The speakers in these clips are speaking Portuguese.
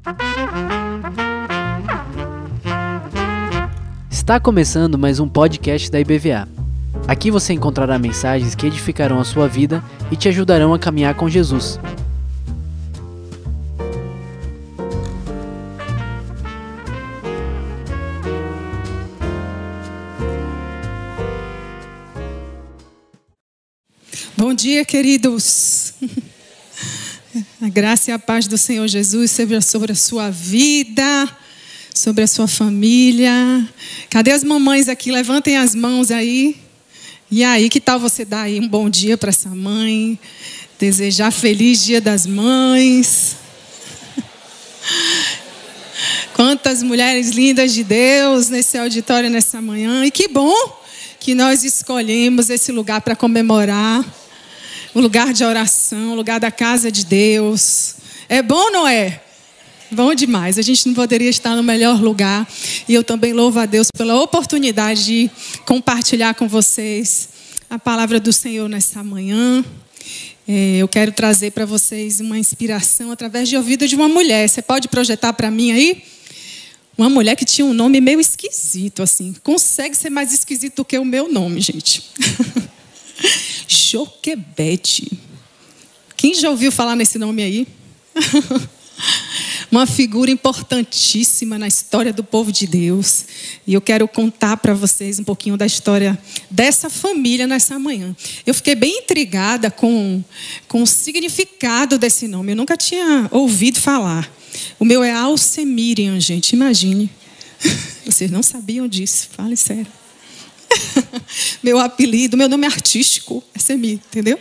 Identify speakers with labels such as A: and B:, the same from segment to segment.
A: Está começando mais um podcast da IBVA. Aqui você encontrará mensagens que edificarão a sua vida e te ajudarão a caminhar com Jesus.
B: Bom dia, queridos. A graça e a paz do Senhor Jesus seja sobre a sua vida, sobre a sua família. Cadê as mamães aqui? Levantem as mãos aí. E aí, que tal você dar aí um bom dia para essa mãe? Desejar feliz Dia das Mães. Quantas mulheres lindas de Deus nesse auditório nessa manhã. E que bom que nós escolhemos esse lugar para comemorar. O lugar de oração, o lugar da casa de Deus. É bom, não é? Bom demais. A gente não poderia estar no melhor lugar. E eu também louvo a Deus pela oportunidade de compartilhar com vocês a palavra do Senhor nessa manhã. Eu quero trazer para vocês uma inspiração através de ouvido de uma mulher. Você pode projetar para mim aí? Uma mulher que tinha um nome meio esquisito, assim. Consegue ser mais esquisito do que o meu nome, gente. Joquebede. Quem já ouviu falar nesse nome aí? Uma figura importantíssima na história do povo de Deus. E eu quero contar para vocês um pouquinho da história dessa família nessa manhã. Eu fiquei bem intrigada com o significado desse nome. Eu nunca tinha ouvido falar. O meu é Alcemiriam, gente, imagine. Vocês não sabiam disso, fale sério. Meu apelido, meu nome artístico é Semi, entendeu?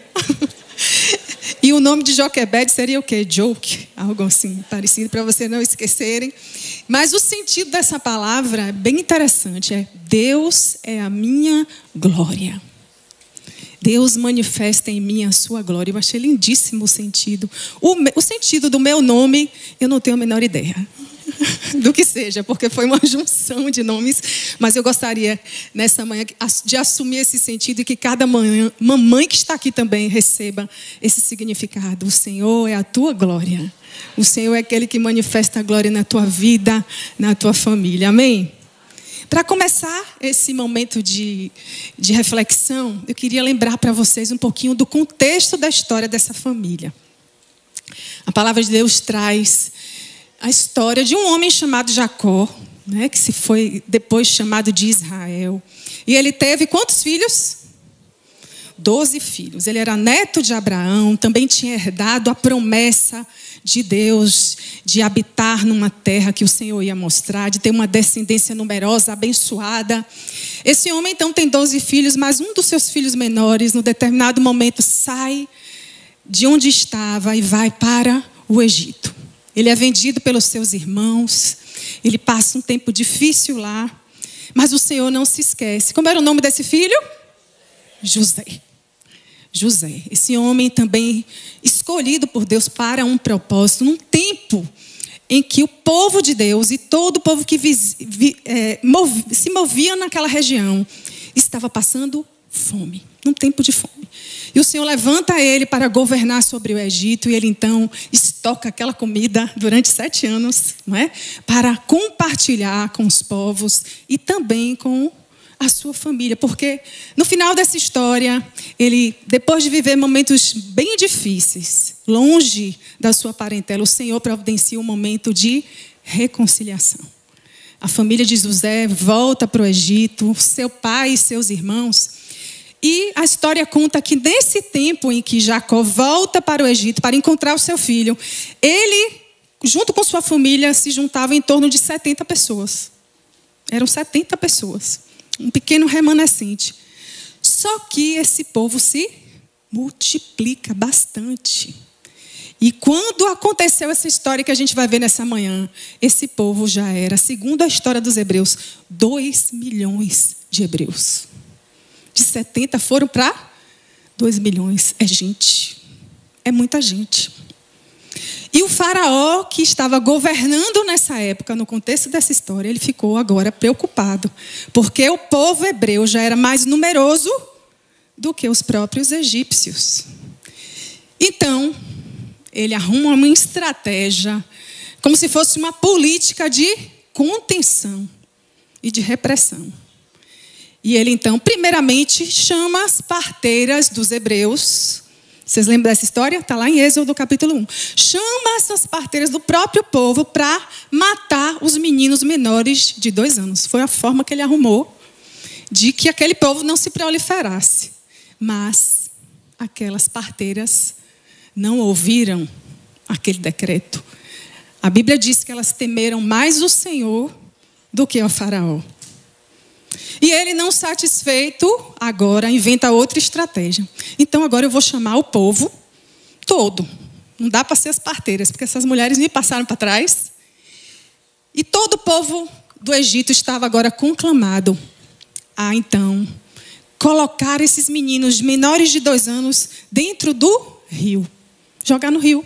B: E o nome de Joquebede seria o quê? Joke, algo assim parecido, para vocês não esquecerem. Mas o sentido dessa palavra é bem interessante, é Deus é a minha glória. Deus manifesta em mim a sua glória. Eu achei lindíssimo o sentido. O sentido do meu nome, eu não tenho a menor ideia do que seja, porque foi uma junção de nomes, mas eu gostaria nessa manhã de assumir esse sentido e que cada mamãe que está aqui também receba esse significado. O Senhor é a tua glória. O Senhor é aquele que manifesta a glória na tua vida, na tua família. Amém? Para começar esse momento de reflexão, eu queria lembrar para vocês um pouquinho do contexto da história dessa família. A palavra de Deus traz a história de um homem chamado Jacó, né, que se foi depois chamado de Israel. E ele teve quantos filhos? 12 filhos. Ele era neto de Abraão, também tinha herdado a promessa de Deus de habitar numa terra que o Senhor ia mostrar, de ter uma descendência numerosa, abençoada. Esse homem então tem 12 filhos, mas um dos seus filhos menores, no determinado momento, sai de onde estava e vai para o Egito. Ele é vendido pelos seus irmãos. Ele passa um tempo difícil lá. Mas o Senhor não se esquece. Como era o nome desse filho? José. José. Esse homem também escolhido por Deus para um propósito. Num tempo em que o povo de Deus e todo o povo que se movia naquela região estava passando fome. Num tempo de fome. E o Senhor levanta ele para governar sobre o Egito. E ele então estoca aquela comida durante 7 anos, não é? Para compartilhar com os povos e também com a sua família. Porque no final dessa história, ele, depois de viver momentos bem difíceis, longe da sua parentela, o Senhor providencia um momento de reconciliação. A família de José volta para o Egito, seu pai e seus irmãos. E a história conta que nesse tempo em que Jacó volta para o Egito para encontrar o seu filho, ele, junto com sua família, se juntava em torno de 70 pessoas. Eram 70 pessoas. Um pequeno remanescente. Só que esse povo se multiplica bastante. E quando aconteceu essa história que a gente vai ver nessa manhã, esse povo já era, segundo a história dos hebreus, 2 milhões de hebreus. De 70 foram para 2 milhões. É gente. É muita gente. E o faraó que estava governando nessa época, no contexto dessa história, ele ficou agora preocupado. Porque o povo hebreu já era mais numeroso do que os próprios egípcios. Então, ele arruma uma estratégia como se fosse uma política de contenção e de repressão. E ele, então, primeiramente, chama as parteiras dos hebreus. Vocês lembram dessa história? Está lá em Êxodo capítulo 1. Chama essas parteiras do próprio povo para matar os meninos menores de 2 anos. Foi a forma que ele arrumou de que aquele povo não se proliferasse. Mas aquelas parteiras não ouviram aquele decreto. A Bíblia diz que elas temeram mais o Senhor do que ao faraó. E ele, não satisfeito, agora inventa outra estratégia. Então agora eu vou chamar o povo todo. Não dá para ser as parteiras, porque essas mulheres me passaram para trás. E todo o povo do Egito estava agora conclamado a, então, colocar esses meninos menores de 2 anos dentro do rio. Jogar no rio.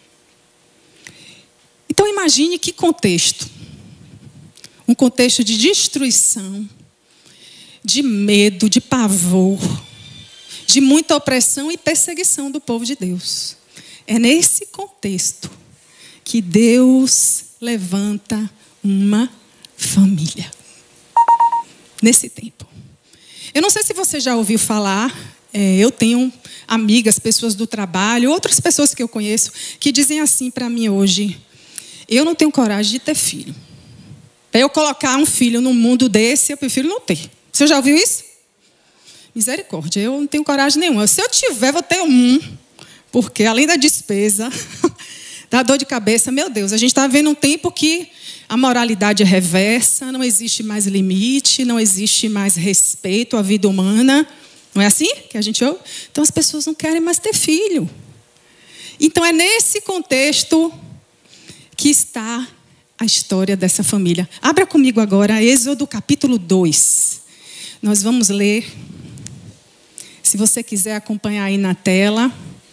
B: Então imagine que contexto. Um contexto de destruição, de medo, de pavor, de muita opressão e perseguição do povo de Deus. É nesse contexto que Deus levanta uma família. Nesse tempo. Eu não sei se você já ouviu falar, eu tenho amigas, pessoas do trabalho, outras pessoas que eu conheço, que dizem assim para mim hoje: eu não tenho coragem de ter filho. Para eu colocar um filho num mundo desse, eu prefiro não ter. Você já ouviu isso? Misericórdia, eu não tenho coragem nenhuma. Se eu tiver, vou ter um. Porque além da despesa, da dor de cabeça, meu Deus, a gente está vendo um tempo que a moralidade é reversa, não existe mais limite, não existe mais respeito à vida humana. Não é assim que a gente ouve? Então as pessoas não querem mais ter filho. Então é nesse contexto que está a história dessa família. Abra comigo agora Êxodo capítulo 2. Nós vamos ler, se você quiser acompanhar aí na tela.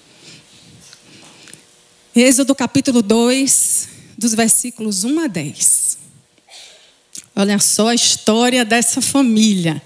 B: Êxodo capítulo 2, dos versículos 1 a 10. Olha só a história dessa família.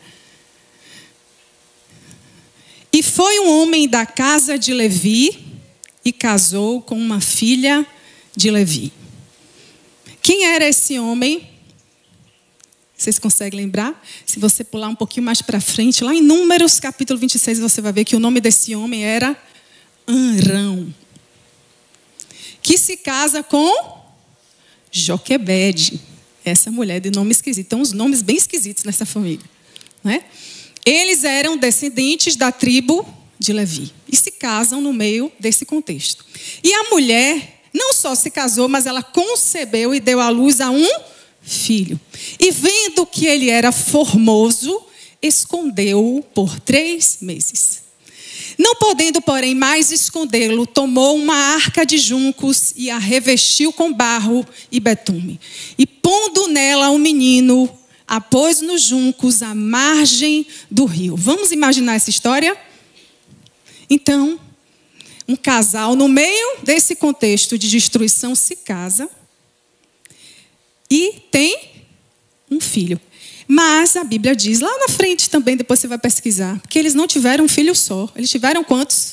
B: E foi um homem da casa de Levi e casou com uma filha de Levi. Quem era esse homem? Vocês conseguem lembrar? Se você pular um pouquinho mais para frente, lá em Números capítulo 26, você vai ver que o nome desse homem era Arão, que se casa com Joquebede, essa mulher de nome esquisito. Então, uns nomes bem esquisitos nessa família, né? Eles eram descendentes da tribo de Levi e se casam no meio desse contexto. E a mulher não só se casou, mas ela concebeu e deu à luz a um filho. E vendo que ele era formoso, escondeu-o por 3 meses. Não podendo, porém, mais escondê-lo, tomou uma arca de juncos e a revestiu com barro e betume. E pondo nela o menino, a pôs nos juncos à margem do rio. Vamos imaginar essa história? Então, um casal no meio desse contexto de destruição se casa e tem um filho. Mas a Bíblia diz, lá na frente também, depois você vai pesquisar, que eles não tiveram um filho só. Eles tiveram quantos?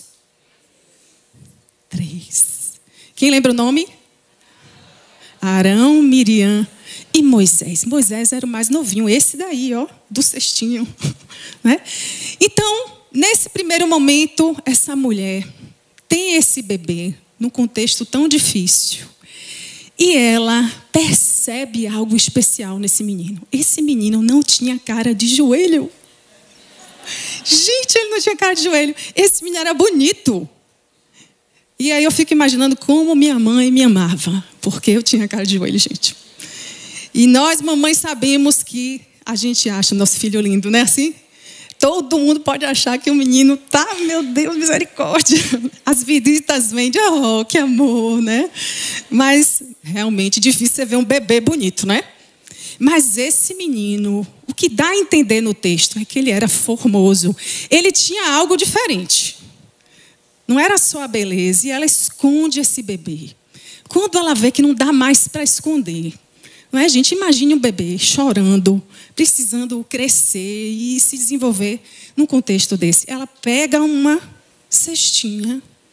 B: 3. Quem lembra o nome? Arão, Miriam e Moisés. Moisés era o mais novinho, esse daí, ó, do cestinho. Né? Então, nesse primeiro momento, essa mulher tem esse bebê num contexto tão difícil. E ela percebe algo especial nesse menino. Esse menino não tinha cara de joelho. Gente, ele não tinha cara de joelho. Esse menino era bonito. E aí eu fico imaginando como minha mãe me amava. Porque eu tinha cara de joelho, gente. E nós, mamães, sabemos que a gente acha o nosso filho lindo, não é assim? Todo mundo pode achar que o menino tá, meu Deus, misericórdia. As visitas vêm de, oh, que amor, né? Mas realmente difícil você ver um bebê bonito, né? Mas esse menino, o que dá a entender no texto é que ele era formoso. Ele tinha algo diferente. Não era só a beleza, e ela esconde esse bebê. Quando ela vê que não dá mais para esconder, não é, gente? Imagine um bebê chorando, precisando crescer e se desenvolver num contexto desse. Ela pega uma cestinha,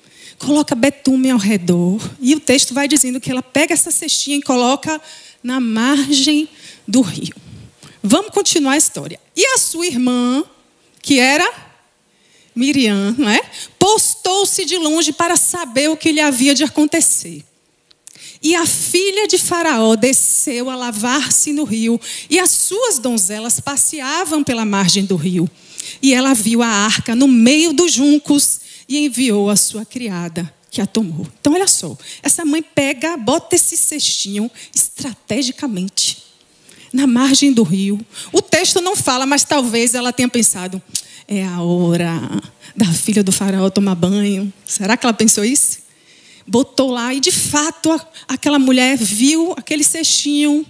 B: coloca betume ao redor. E o texto vai dizendo que ela pega essa cestinha e coloca na margem do rio. Vamos continuar a história. E a sua irmã, que era Miriam, não é? Postou-se de longe para saber o que lhe havia de acontecer. E a filha de Faraó desceu a lavar-se no rio, e as suas donzelas passeavam pela margem do rio. E ela viu a arca no meio dos juncos e enviou a sua criada, que a tomou. Então, olha só, essa mãe bota esse cestinho estrategicamente na margem do rio. O texto não fala, mas talvez ela tenha pensado, é a hora da filha do Faraó tomar banho. Será que ela pensou isso? Botou lá e, de fato, aquela mulher viu aquele cestinho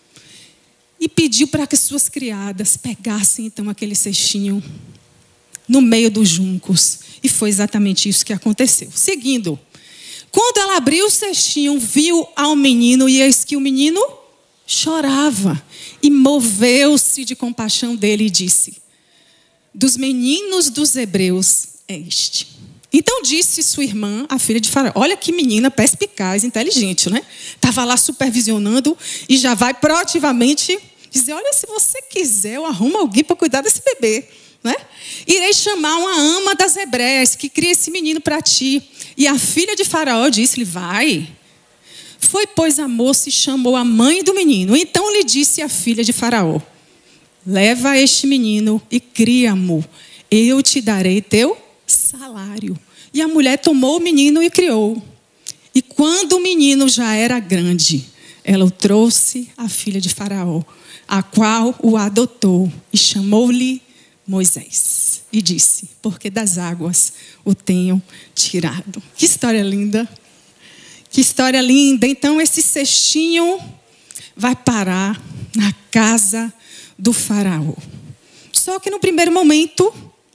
B: e pediu para que suas criadas pegassem, então, aquele cestinho no meio dos juncos. E foi exatamente isso que aconteceu. Seguindo, quando ela abriu o cestinho, viu ao menino, e eis que o menino chorava. E moveu-se de compaixão dele e disse, dos meninos dos hebreus é este. Então disse sua irmã, a filha de Faraó, olha que menina perspicaz, inteligente, né? Estava lá supervisionando e já vai proativamente dizer, olha, se você quiser, eu arrumo alguém para cuidar desse bebê, né? Irei chamar uma ama das hebreias que cria esse menino para ti. E a filha de Faraó disse-lhe, vai. Foi, pois, a moça e chamou a mãe do menino. Então lhe disse a filha de Faraó, leva este menino e cria-mo, eu te darei teu salário. E a mulher tomou o menino e criou. E quando o menino já era grande, ela o trouxe à filha de Faraó, a qual o adotou e chamou-lhe Moisés. E disse, porque das águas o tenho tirado. Que história linda. Que história linda. Então esse cestinho vai parar na casa do Faraó. Só que no primeiro momento,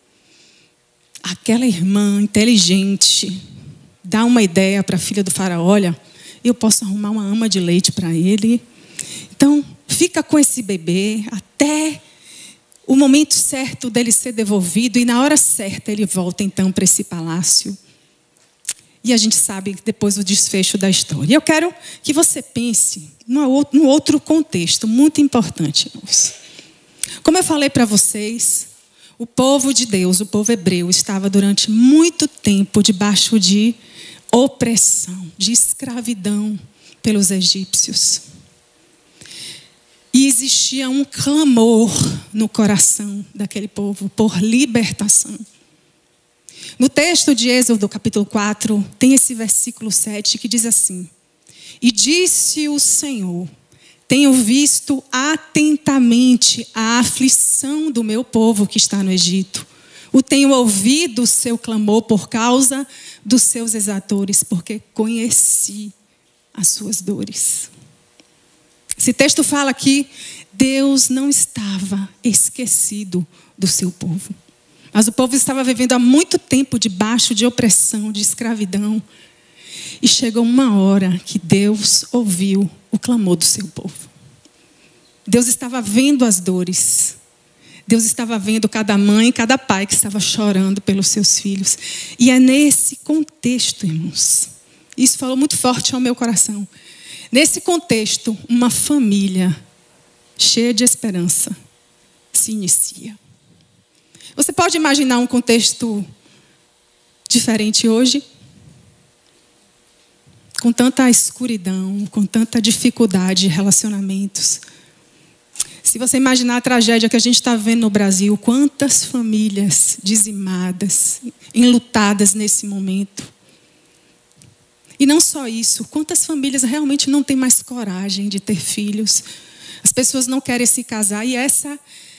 B: aquela irmã inteligente dá uma ideia para a filha do Faraó, olha, eu posso arrumar uma ama de leite para ele. Então, fica com esse bebê até o momento certo dele ser devolvido e na hora certa ele volta então para esse palácio. E a gente sabe depois o desfecho da história. E eu quero que você pense num outro contexto muito importante, irmãos. Como eu falei para vocês, o povo de Deus, o povo hebreu, estava durante muito tempo debaixo de opressão, de escravidão pelos egípcios. E existia um clamor no coração daquele povo por libertação. No texto de Êxodo, capítulo 4, tem esse versículo 7 que diz assim, e disse o Senhor, tenho visto atentamente a aflição do meu povo que está no Egito. O tenho ouvido o seu clamor por causa dos seus exatores, porque conheci as suas dores. Esse texto fala que Deus não estava esquecido do seu povo. Mas o povo estava vivendo há muito tempo debaixo de opressão, de escravidão. E chegou uma hora que Deus ouviu o clamor do seu povo. Deus estava vendo as dores. Deus estava vendo cada mãe, cada pai que estava chorando pelos seus filhos. E é nesse contexto, irmãos, isso falou muito forte ao meu coração. Nesse contexto, uma família cheia de esperança se inicia. Você pode imaginar um contexto diferente hoje? Com tanta escuridão, com tanta dificuldade de relacionamentos. Se você imaginar a tragédia que a gente está vendo no Brasil, quantas famílias dizimadas, enlutadas nesse momento. E não só isso, quantas famílias realmente não têm mais coragem de ter filhos. As pessoas não querem se casar e essa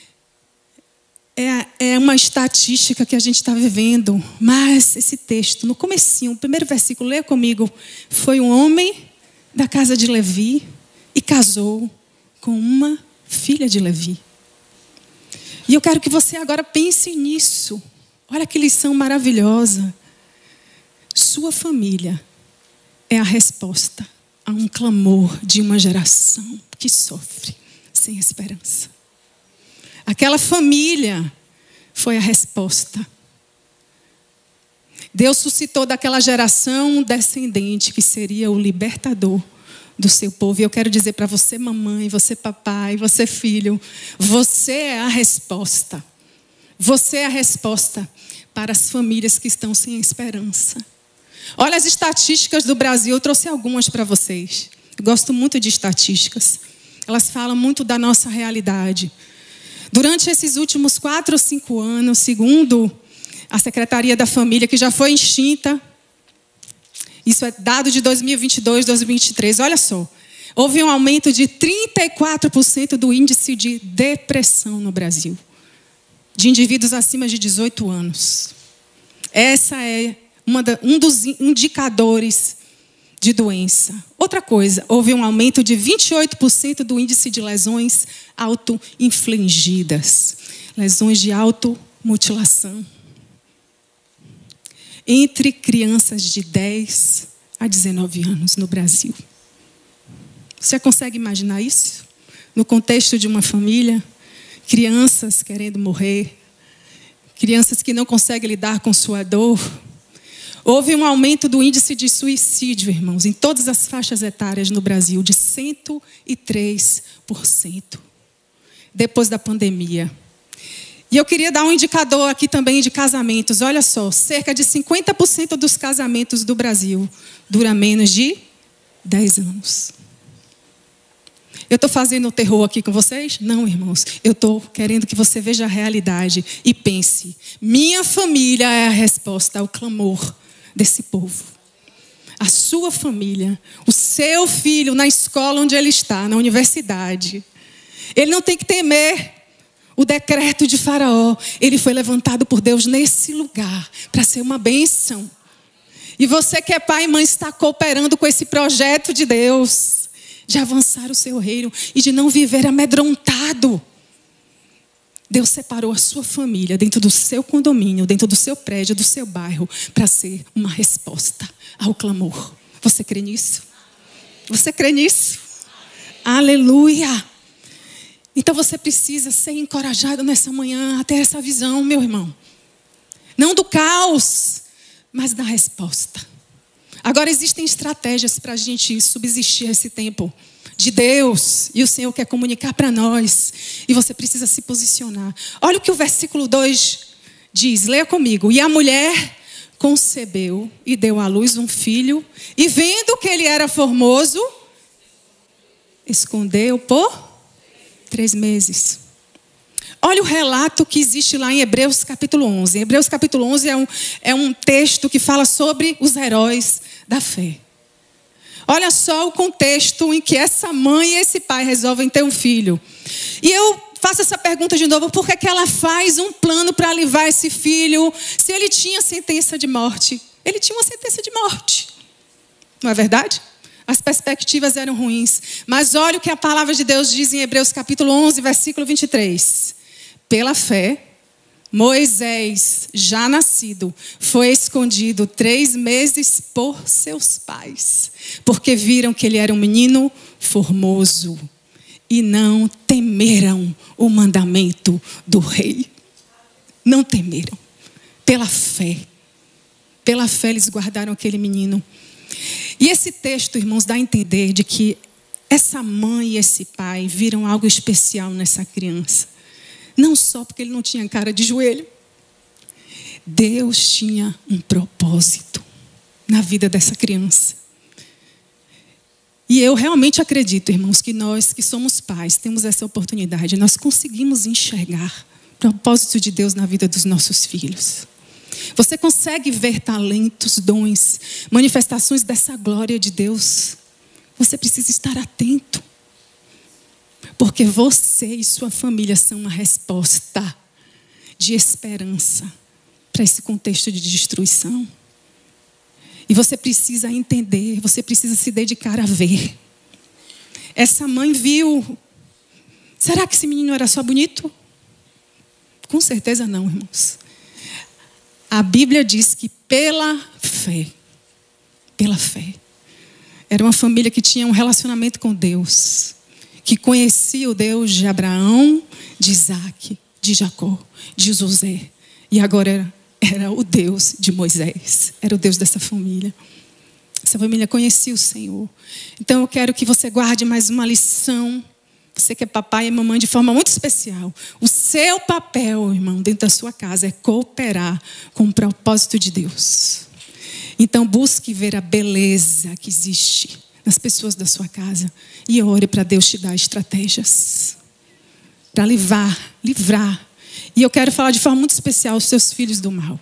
B: é uma estatística que a gente está vivendo. Mas esse texto, no comecinho, o primeiro versículo, leia comigo. Foi um homem da casa de Levi e casou com uma filha de Levi. E eu quero que você agora pense nisso. Olha que lição maravilhosa. Sua família é a resposta a um clamor de uma geração que sofre sem esperança. Aquela família foi a resposta. Deus suscitou daquela geração um descendente que seria o libertador do seu povo. E eu quero dizer para você, mamãe, você, papai, você, filho, você é a resposta. Você é a resposta para as famílias que estão sem esperança. Olha as estatísticas do Brasil, eu trouxe algumas para vocês. Eu gosto muito de estatísticas. Elas falam muito da nossa realidade. Durante esses últimos 4 ou 5 anos, segundo a Secretaria da Família, que já foi extinta, isso é dado de 2022, 2023, olha só. Houve um aumento de 34% do índice de depressão no Brasil, de indivíduos acima de 18 anos. Essa é um dos indicadores de doença. Outra coisa, houve um aumento de 28% do índice de lesões auto-infligidas, lesões de automutilação, entre crianças de 10 a 19 anos no Brasil. Você consegue imaginar isso? No contexto de uma família, crianças querendo morrer, crianças que não conseguem lidar com sua dor. Houve um aumento do índice de suicídio, irmãos, em todas as faixas etárias no Brasil, de 103%, depois da pandemia. E eu queria dar um indicador aqui também de casamentos. Olha só, cerca de 50% dos casamentos do Brasil duram menos de 10 anos. Eu estou fazendo terror aqui com vocês? Não, irmãos. Eu estou querendo que você veja a realidade e pense. Minha família é a resposta ao clamor desse povo. A sua família, o seu filho na escola onde ele está, na universidade. Ele não tem que temer o decreto de Faraó. Ele foi levantado por Deus nesse lugar para ser uma bênção. E você que é pai e mãe está cooperando com esse projeto de Deus, de avançar o seu reino e de não viver amedrontado. Deus separou a sua família dentro do seu condomínio, dentro do seu prédio, do seu bairro, para ser uma resposta ao clamor. Você crê nisso? Você crê nisso? Aleluia! Então você precisa ser encorajado nessa manhã a ter essa visão, meu irmão. Não do caos, mas da resposta. Agora existem estratégias para a gente subsistir esse tempo de Deus. E o Senhor quer comunicar para nós. E você precisa se posicionar. Olha o que o versículo 2 diz. Leia comigo. E a mulher concebeu e deu à luz um filho. E vendo que ele era formoso, escondeu por 3 meses. Olha o relato que existe lá em Hebreus capítulo 11. Hebreus capítulo 11 é um texto que fala sobre os heróis da fé. Olha só o contexto em que essa mãe e esse pai resolvem ter um filho. E eu faço essa pergunta de novo. Por que ela faz um plano para livrar esse filho? Se ele tinha sentença de morte. Ele tinha uma sentença de morte. Não é verdade? As perspectivas eram ruins. Mas olha o que a palavra de Deus diz em Hebreus capítulo 11, versículo 23. Pela fé, Moisés, já nascido, foi escondido 3 meses por seus pais, porque viram que ele era um menino formoso e não temeram o mandamento do rei. Não temeram. Pela fé eles guardaram aquele menino. E esse texto, irmãos, dá a entender de que essa mãe e esse pai viram algo especial nessa criança. Não só porque ele não tinha cara de joelho. Deus tinha um propósito na vida dessa criança. E eu realmente acredito, irmãos, que nós que somos pais, temos essa oportunidade. Nós conseguimos enxergar o propósito de Deus na vida dos nossos filhos. Você consegue ver talentos, dons, manifestações dessa glória de Deus. Você precisa estar atento. Porque você e sua família são uma resposta de esperança para esse contexto de destruição. E você precisa entender, você precisa se dedicar a ver. Essa mãe viu. Será que esse menino era só bonito? Com certeza não, irmãos. A Bíblia diz que pela fé, era uma família que tinha um relacionamento com Deus, que conhecia o Deus de Abraão, de Isaac, de Jacó, de José, e agora era o Deus de Moisés, era o Deus dessa família. Essa família conhecia o Senhor. Então eu quero que você guarde mais uma lição. Você que é papai e mamãe de forma muito especial. O seu papel, irmão, dentro da sua casa é cooperar com o propósito de Deus. Então busque ver a beleza que existe nas pessoas da sua casa e ore para Deus te dar estratégias para livrar. E eu quero falar de forma muito especial os seus filhos do mal.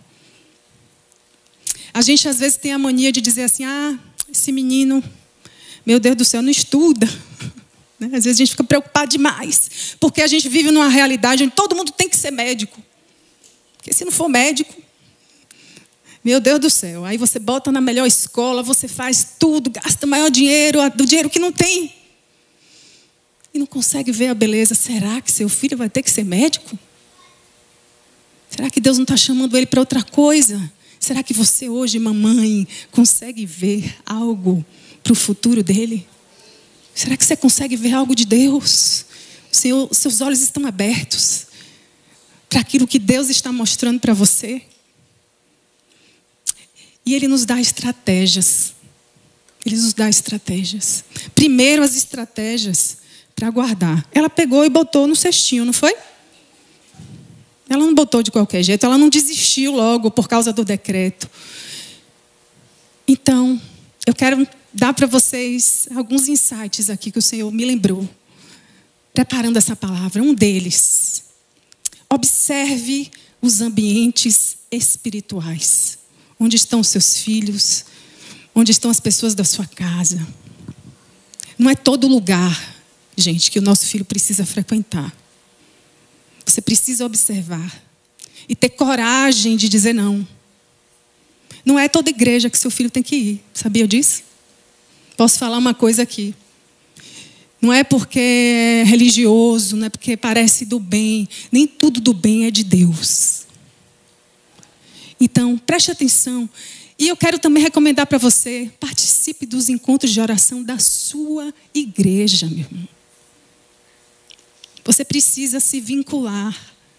B: A gente às vezes tem a mania de dizer assim, esse menino, meu Deus do céu, não estuda. Às vezes a gente fica preocupado demais, porque a gente vive numa realidade onde todo mundo tem que ser médico. Porque se não for médico, meu Deus do céu, aí você bota na melhor escola, você faz tudo, gasta maior dinheiro, do dinheiro que não tem. E não consegue ver a beleza. Será que seu filho vai ter que ser médico? Será que Deus não está chamando ele para outra coisa? Será que você hoje, mamãe, consegue ver algo para o futuro dele? Será que você consegue ver algo de Deus? Seus olhos estão abertos para aquilo que Deus está mostrando para você? E Ele nos dá estratégias. Ele nos dá estratégias. Primeiro, as estratégias para guardar. Ela pegou e botou no cestinho, não foi? Ela não botou de qualquer jeito. Ela não desistiu logo por causa do decreto. Então, eu quero dar para vocês alguns insights aqui que o Senhor me lembrou, preparando essa palavra. Um deles, observe os ambientes espirituais. Onde estão os seus filhos? Onde estão as pessoas da sua casa? Não é todo lugar, gente, que o nosso filho precisa frequentar. Você precisa observar e ter coragem de dizer não. Não é toda igreja que seu filho tem que ir. Sabia disso? Posso falar uma coisa aqui. Não é porque é religioso, não é porque parece do bem. Nem tudo do bem é de Deus. Então, preste atenção. E eu quero também recomendar para você, participe dos encontros de oração da sua igreja, meu irmão. Você precisa se vincular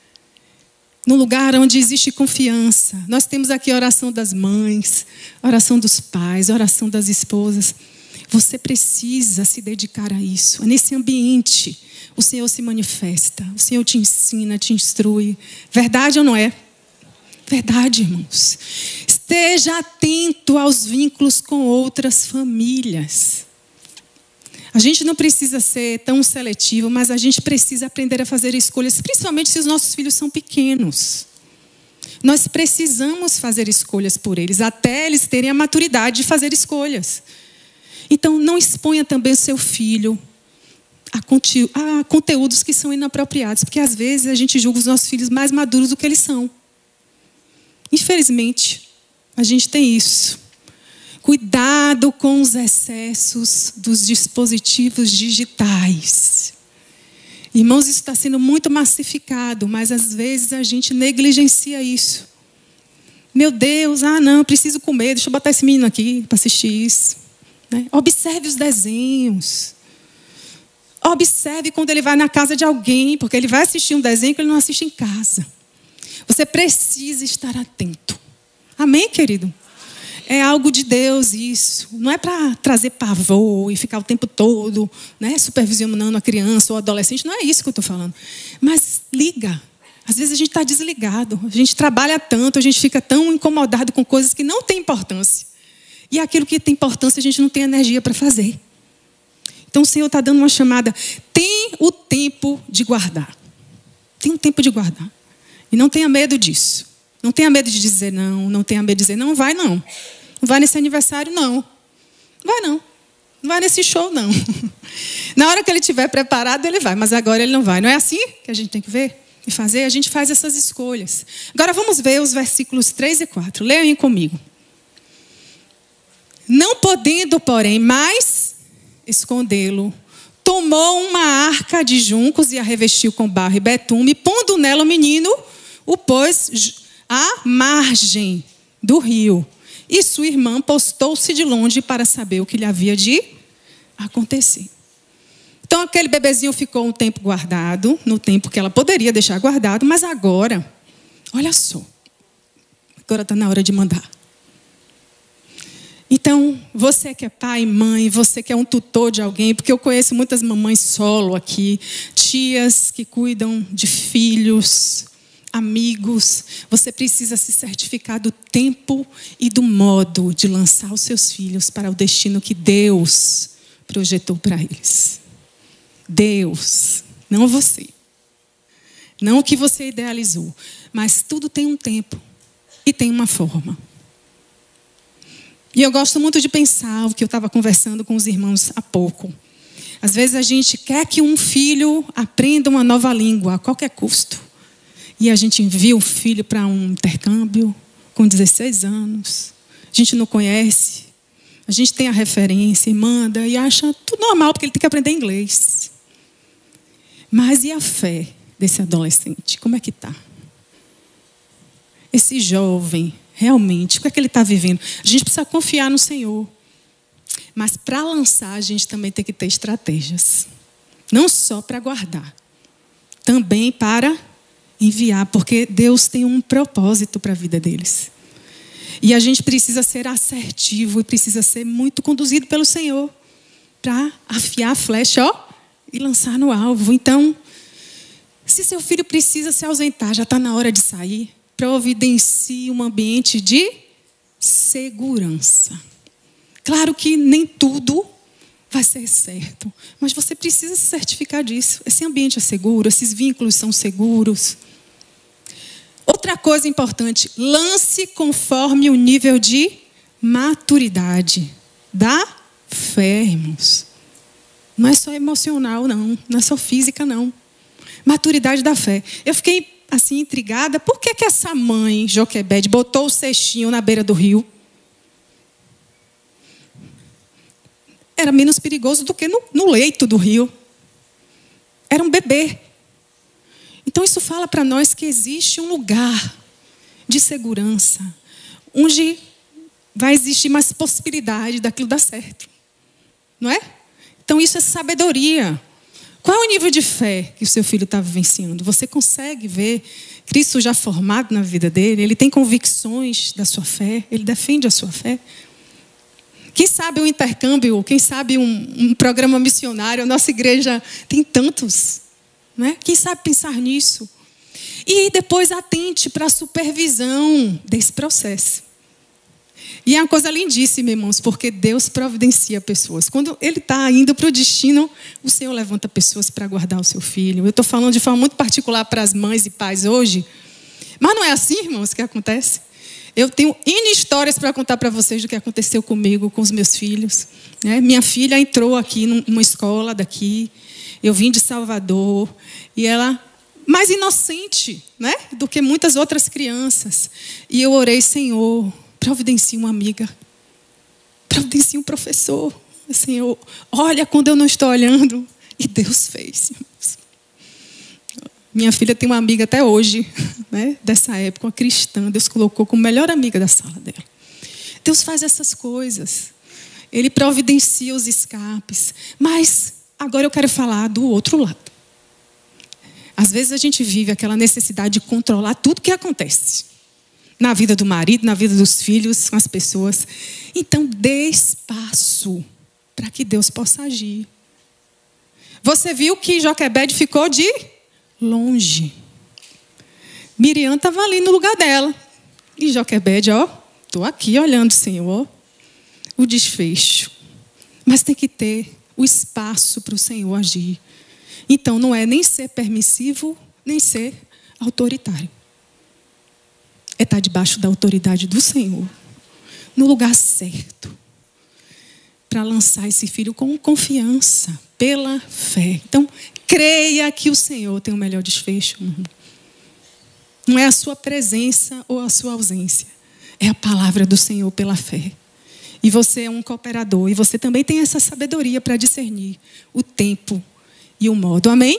B: no lugar onde existe confiança. Nós temos aqui a oração das mães, a oração dos pais, a oração das esposas. Você precisa se dedicar a isso. Nesse ambiente, o Senhor se manifesta. O Senhor te ensina, te instrui. Verdade ou não é? Verdade, irmãos. Esteja atento aos vínculos com outras famílias. A gente não precisa ser tão seletivo, mas a gente precisa aprender a fazer escolhas, principalmente se os nossos filhos são pequenos. Nós precisamos fazer escolhas por eles, até eles terem a maturidade de fazer escolhas. Então, não exponha também o seu filho a conteúdos que são inapropriados, porque às vezes a gente julga os nossos filhos mais maduros do que eles são. Infelizmente, a gente tem isso. Cuidado com os excessos dos dispositivos digitais. Irmãos, isso está sendo muito massificado, mas às vezes a gente negligencia isso. Meu Deus, não, eu preciso comer, deixa eu botar esse menino aqui para assistir isso. Observe os desenhos. Observe quando ele vai na casa de alguém, porque ele vai assistir um desenho que ele não assiste em casa. Você precisa estar atento. Amém, querido? É algo de Deus isso. Não é para trazer pavor e ficar o tempo todo, supervisionando a criança ou adolescente. Não é isso que eu estou falando. Mas liga. Às vezes a gente está desligado. A gente trabalha tanto, a gente fica tão incomodado com coisas que não têm importância. E aquilo que tem importância a gente não tem energia para fazer. Então o Senhor está dando uma chamada. Tem o tempo de guardar. Tem o tempo de guardar. E não tenha medo disso. Não tenha medo de dizer não. Não tenha medo de dizer não vai não. Não vai nesse aniversário não. Não vai não. Não vai nesse show não. Na hora que ele estiver preparado ele vai. Mas agora ele não vai. Não é assim que a gente tem que ver e fazer? A gente faz essas escolhas. Agora vamos ver os versículos 3 e 4. Leiam aí comigo. Não podendo, porém, mais escondê-lo, tomou uma arca de juncos e a revestiu com barro e betume, pondo nela o menino, o pôs à margem do rio. E sua irmã postou-se de longe para saber o que lhe havia de acontecer. Então aquele bebezinho ficou um tempo guardado, no tempo que ela poderia deixar guardado, mas agora, olha só, Agora está na hora de mandar. Então, você que é pai, mãe, você que é um tutor de alguém, porque eu conheço muitas mamães solo aqui, tias que cuidam de filhos, amigos, você precisa se certificar do tempo e do modo de lançar os seus filhos para o destino que Deus projetou para eles. Deus, não você. Não o que você idealizou, mas tudo tem um tempo e tem uma forma. E eu gosto muito de pensar o que eu estava conversando com os irmãos há pouco. Às vezes a gente quer que um filho aprenda uma nova língua a qualquer custo. E a gente envia o filho para um intercâmbio com 16 anos. A gente não conhece. A gente tem a referência e manda e acha tudo normal porque ele tem que aprender inglês. Mas e a fé desse adolescente? Como é que está? Esse jovem, realmente, o que é que ele está vivendo? A gente precisa confiar no Senhor. Mas para lançar, a gente também tem que ter estratégias. Não só para guardar. Também para enviar, porque Deus tem um propósito para a vida deles. E a gente precisa ser assertivo e precisa ser muito conduzido pelo Senhor para afiar a flecha, e lançar no alvo. Então, se seu filho precisa se ausentar, já está na hora de sair, providencie um ambiente de segurança. Claro que nem tudo vai ser certo, mas você precisa se certificar disso. Esse ambiente é seguro, esses vínculos são seguros. Outra coisa importante, lance conforme o nível de maturidade da fé, irmãos. Não é só emocional, não é só física, não. Maturidade da fé. Eu fiquei assim intrigada, por que essa mãe, Joquebede, botou o cestinho na beira do rio? Era menos perigoso do que no leito do rio. Era um bebê. Então isso fala para nós que existe um lugar de segurança, onde vai existir mais possibilidade daquilo dar certo. Não é? Então isso é sabedoria. Qual é o nível de fé que o seu filho está vivenciando? Você consegue ver Cristo já formado na vida dele? Ele tem convicções da sua fé? Ele defende a sua fé? Quem sabe um intercâmbio, quem sabe um programa missionário? A nossa igreja tem tantos. Não é? Quem sabe pensar nisso? E depois atente para a supervisão desse processo. E é uma coisa lindíssima, irmãos, porque Deus providencia pessoas. Quando Ele está indo para o destino, o Senhor levanta pessoas para guardar o seu filho. Eu estou falando de forma muito particular para as mães e pais hoje. Mas não é assim, irmãos, que acontece. Eu tenho N histórias para contar para vocês do que aconteceu comigo, com os meus filhos. Minha filha entrou aqui numa escola daqui. Eu vim de Salvador. E ela, mais inocente, do que muitas outras crianças. E eu orei, Senhor, providencia uma amiga. Providencia um professor. Senhor, olha quando eu não estou olhando. E Deus fez. Minha filha tem uma amiga até hoje, dessa época, uma cristã. Deus colocou como melhor amiga da sala dela. Deus faz essas coisas. Ele providencia os escapes. Mas agora eu quero falar do outro lado. Às vezes a gente vive aquela necessidade de controlar tudo que acontece. Na vida do marido, na vida dos filhos, com as pessoas. Então, dê espaço para que Deus possa agir. Você viu que Joquebede ficou de longe. Miriam estava ali no lugar dela. E Joquebede, estou aqui olhando, Senhor, o desfecho. Mas tem que ter o espaço para o Senhor agir. Então, não é nem ser permissivo, nem ser autoritário. É estar debaixo da autoridade do Senhor, no lugar certo, para lançar esse filho com confiança, pela fé. Então, creia que o Senhor tem o melhor desfecho. Não é a sua presença ou a sua ausência. É a palavra do Senhor pela fé. E você é um cooperador. E você também tem essa sabedoria para discernir o tempo e o modo. Amém?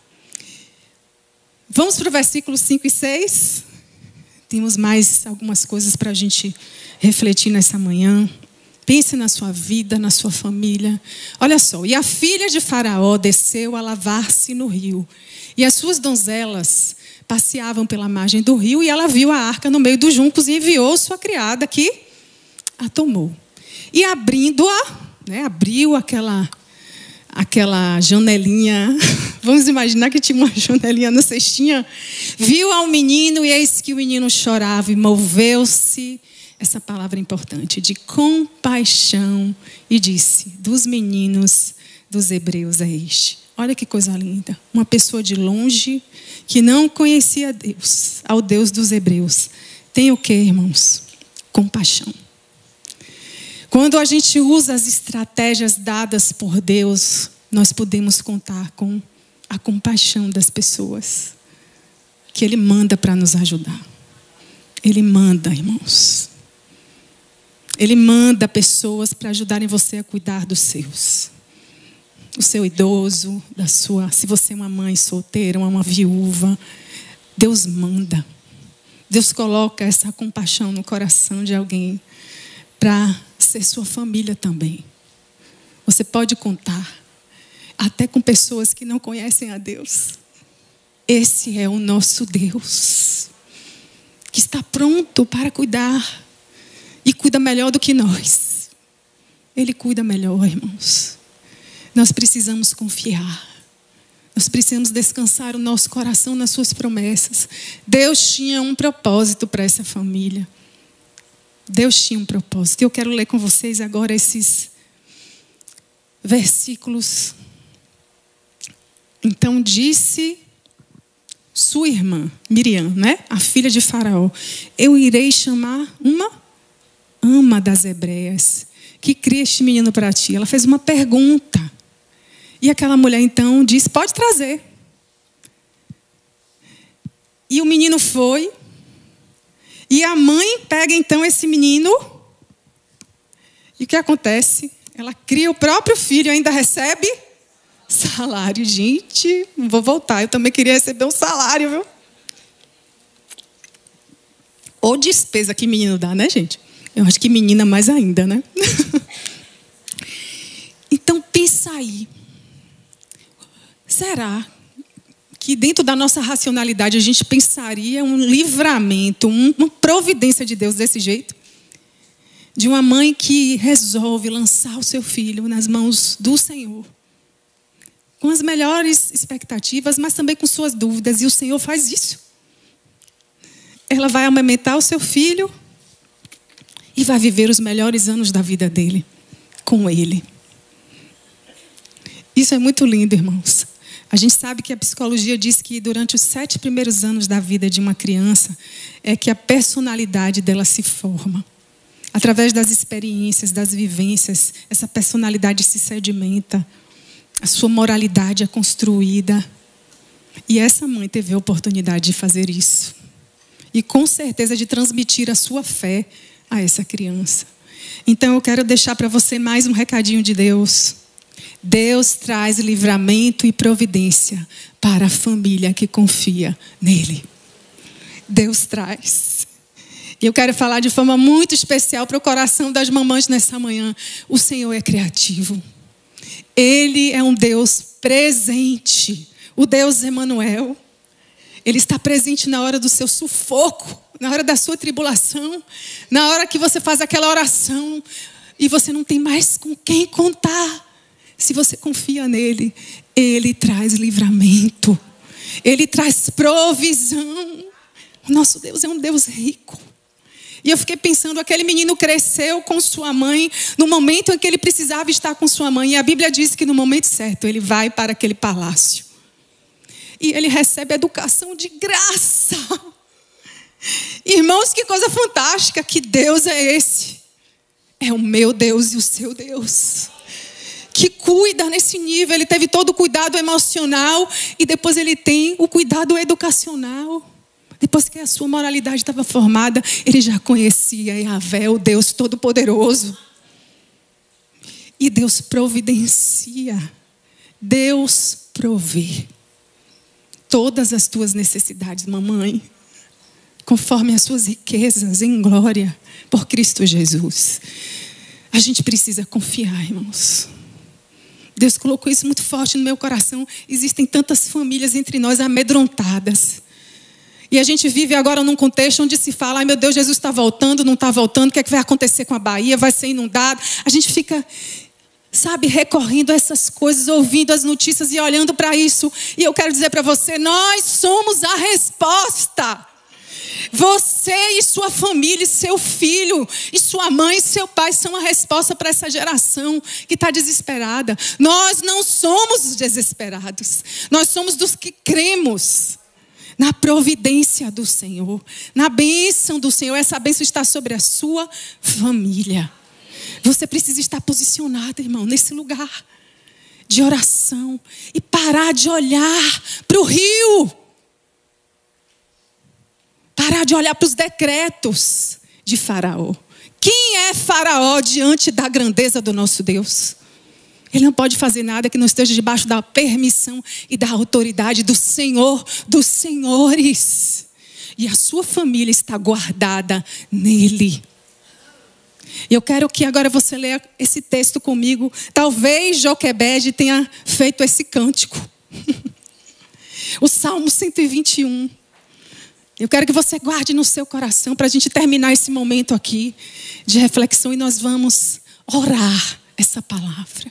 B: Vamos para o versículo 5 e 6. Temos mais algumas coisas para a gente refletir nessa manhã. Pense na sua vida, na sua família. Olha só. E a filha de Faraó desceu a lavar-se no rio. E as suas donzelas passeavam pela margem do rio e ela viu a arca no meio dos juncos e enviou sua criada que a tomou. E abrindo-a, né, abriu aquela janelinha, vamos imaginar que tinha uma janelinha na cestinha, viu ao menino e eis que o menino chorava e moveu-se, essa palavra importante, de compaixão e disse, dos meninos dos hebreus é este. Olha que coisa linda, uma pessoa de longe que não conhecia Deus, ao Deus dos hebreus, tem o que, irmãos? Compaixão. Quando a gente usa as estratégias dadas por Deus, nós podemos contar com a compaixão das pessoas que Ele manda para nos ajudar. Ele manda, irmãos. Ele manda pessoas para ajudarem você a cuidar dos seus. O seu idoso, se você é uma mãe solteira, uma viúva, Deus manda. Deus coloca essa compaixão no coração de alguém para ser sua família também. Você pode contar até com pessoas que não conhecem a Deus. Esse é o nosso Deus, que está pronto para cuidar e cuida melhor do que nós. Ele cuida melhor, irmãos. Nós precisamos confiar. Nós precisamos descansar o nosso coração nas suas promessas. Deus tinha um propósito para essa família. Deus tinha um propósito. Eu quero ler com vocês agora esses versículos. Então disse sua irmã, Miriam, né? A filha de Faraó, eu irei chamar uma ama das hebreias, que cria este menino para ti. Ela fez uma pergunta. E aquela mulher então disse, pode trazer. E o menino foi. E a mãe pega então esse menino. E o que acontece? Ela cria o próprio filho e ainda recebe salário. Gente, não vou voltar. Eu também queria receber um salário, viu? Ou despesa que menino dá, né, gente? Eu acho que menina mais ainda, né? Então, pensa aí. Será que dentro da nossa racionalidade a gente pensaria um livramento, uma providência de Deus desse jeito? De uma mãe que resolve lançar o seu filho nas mãos do Senhor. Com as melhores expectativas, mas também com suas dúvidas. E o Senhor faz isso. Ela vai amamentar o seu filho e vai viver os melhores anos da vida dele com ele. Isso é muito lindo, irmãos. A gente sabe que a psicologia diz que durante os 7 primeiros anos da vida de uma criança é que a personalidade dela se forma. Através das experiências, das vivências, essa personalidade se sedimenta. A sua moralidade é construída. E essa mãe teve a oportunidade de fazer isso. E com certeza de transmitir a sua fé a essa criança. Então eu quero deixar para você mais um recadinho de Deus. Deus traz livramento e providência para a família que confia nele. Deus traz. E eu quero falar de forma muito especial para o coração das mamães nessa manhã. O Senhor é criativo. Ele é um Deus presente. O Deus Emanuel. Ele está presente na hora do seu sufoco, na hora da sua tribulação, na hora que você faz aquela oração e você não tem mais com quem contar. Se você confia nele, ele traz livramento. Ele traz provisão. O nosso Deus é um Deus rico. E eu fiquei pensando, aquele menino cresceu com sua mãe no momento em que ele precisava estar com sua mãe. E a Bíblia diz que no momento certo ele vai para aquele palácio. E ele recebe educação de graça. Irmãos, que coisa fantástica. Que Deus é esse? É o meu Deus e o seu Deus. Que cuida nesse nível. Ele teve todo o cuidado emocional e depois ele tem o cuidado educacional. Depois que a sua moralidade estava formada, ele já conhecia Yahvé, o Deus Todo-Poderoso. E Deus providencia. Deus provê todas as tuas necessidades, mamãe, conforme as suas riquezas em glória por Cristo Jesus. A gente precisa confiar, irmãos. Deus colocou isso muito forte no meu coração. Existem tantas famílias entre nós amedrontadas. E a gente vive agora num contexto onde se fala, ai meu Deus, Jesus está voltando, não está voltando, o que é que vai acontecer com a Bahia? Vai ser inundado. A gente fica, sabe, recorrendo a essas coisas, ouvindo as notícias e olhando para isso. E eu quero dizer para você, nós somos a resposta. Você e sua família, e seu filho, e sua mãe e seu pai são a resposta para essa geração que está desesperada. Nós não somos os desesperados. Nós somos dos que cremos na providência do Senhor, na bênção do Senhor. Essa bênção está sobre a sua família. Você precisa estar posicionado, irmão, nesse lugar de oração e parar de olhar para o rio. Parar de olhar para os decretos de Faraó. Quem é Faraó diante da grandeza do nosso Deus? Ele não pode fazer nada que não esteja debaixo da permissão e da autoridade do Senhor dos senhores. E a sua família está guardada nele. E eu quero que agora você leia esse texto comigo. Talvez Joquebede tenha feito esse cântico. O Salmo 121. Eu quero que você guarde no seu coração para a gente terminar esse momento aqui de reflexão e nós vamos orar essa palavra.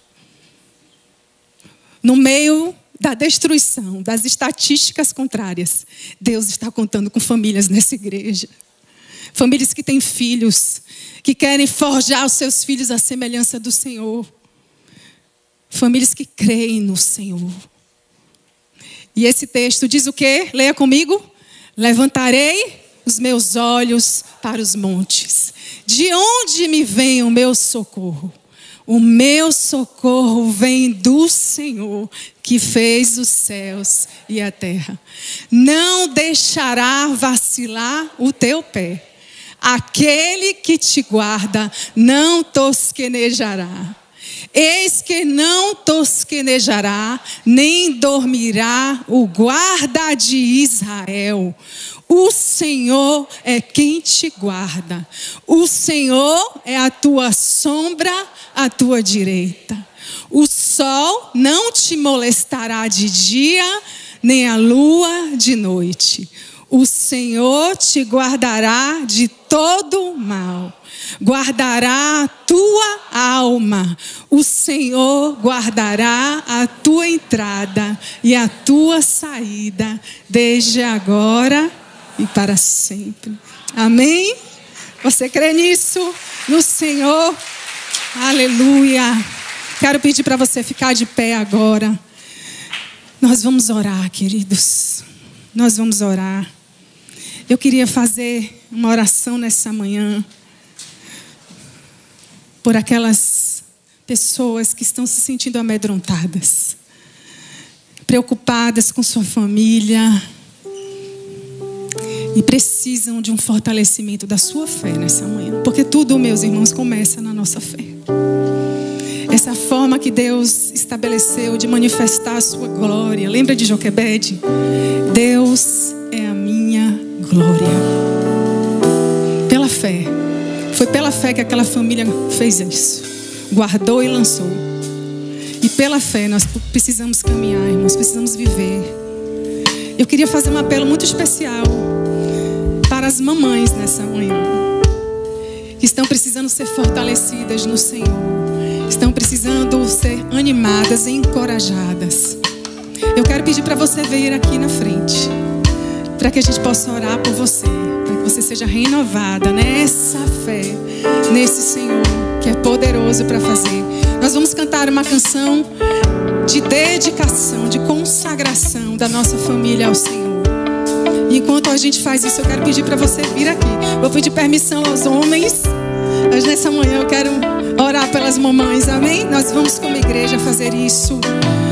B: No meio da destruição, das estatísticas contrárias, Deus está contando com famílias nessa igreja. Famílias que têm filhos, que querem forjar os seus filhos à semelhança do Senhor. Famílias que creem no Senhor. E esse texto diz o quê? Leia comigo. Levantarei os meus olhos para os montes. De onde me vem o meu socorro? O meu socorro vem do Senhor, que fez os céus e a terra. Não deixará vacilar o teu pé. Aquele que te guarda não tosquenejará. Eis que não tosquenejará, nem dormirá o guarda de Israel. O Senhor é quem te guarda. O Senhor é a tua sombra, à tua direita. O sol não te molestará de dia, nem a lua de noite. O Senhor te guardará de todo mal. Guardará a tua alma. O Senhor guardará a tua entrada e a tua saída, desde agora e para sempre. Amém? Você crê nisso? No Senhor? Aleluia. Quero pedir para você ficar de pé agora. Nós vamos orar, queridos. Nós vamos orar. Eu queria fazer uma oração nessa manhã por aquelas pessoas que estão se sentindo amedrontadas, preocupadas com sua família e precisam de um fortalecimento da sua fé nessa manhã. Porque tudo, meus irmãos, começa na nossa fé. Essa forma que Deus estabeleceu de manifestar a sua glória. Lembra de Joquebede? Deus é a minha glória. Pela fé. Foi pela fé que aquela família fez isso. Guardou e lançou. E pela fé nós precisamos caminhar, irmãos. Precisamos viver. Eu queria fazer um apelo muito especial para as mamães nessa manhã. Que estão precisando ser fortalecidas no Senhor. Estão precisando ser animadas e encorajadas. Eu quero pedir para você vir aqui na frente. Para que a gente possa orar por você. Você seja renovada nessa fé, nesse Senhor que é poderoso para fazer. Nós vamos cantar uma canção de dedicação, de consagração da nossa família ao Senhor. E enquanto a gente faz isso, eu quero pedir para você vir aqui. Vou pedir permissão aos homens. Mas nessa manhã eu quero orar pelas mamães, amém? Nós vamos como igreja fazer isso.